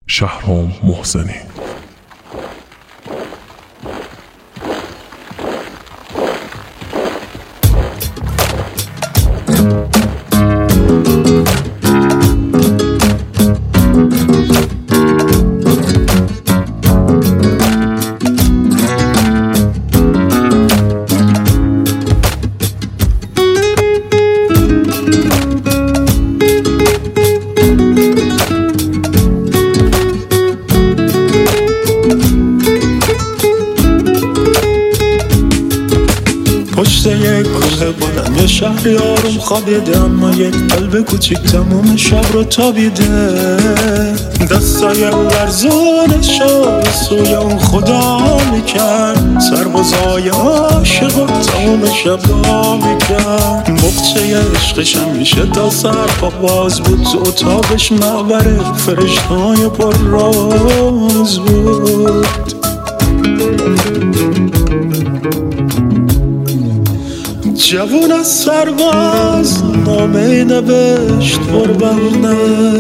شهرام محسنی. پشت یک کوه بلند یه شهری آروم خوابیده، اما یک قلب کوچیک تموم شب رو تابیده. دستای لرزونشو به سوی اون خدا میکرد، سربازای عاشق و تموم شب دعا میکرد. بغچه عشقش همیشه تا سر پا باز بود، تو اتاقش معبر فرشته‌های پر راز بود. جوون از سرباز نامه نوشت قربونه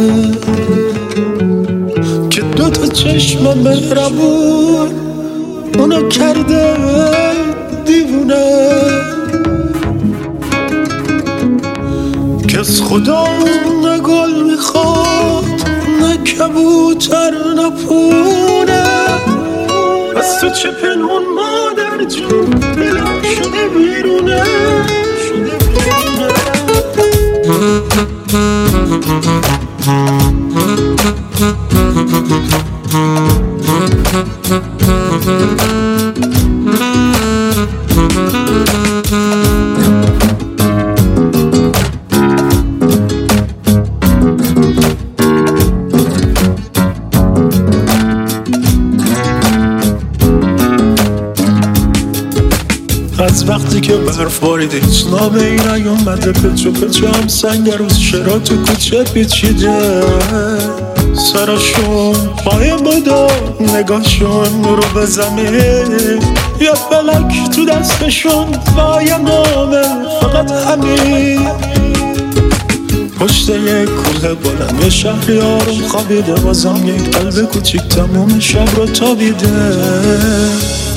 که دوتا چشم مهربون اونو کرده دیوونه، که از خدا نه گل میخواد نه کبوتر نه پونه. از تو چه پنهون مادر جون، دلم شده بیرونه. از وقتی که برف باریده هیچ نامه ای نیومده، پچو پچو هم سنگ روز چرا تو کوچه پیچیده. سرشون قایم بودا نگاهشون رو به زمین، یه فلک تو دستشون با یه نامه فقط همین. پشت یک کوه بلند یه شهری آروم خوابیده، بازم یک قلب کوچیک تموم شب رو تابیده.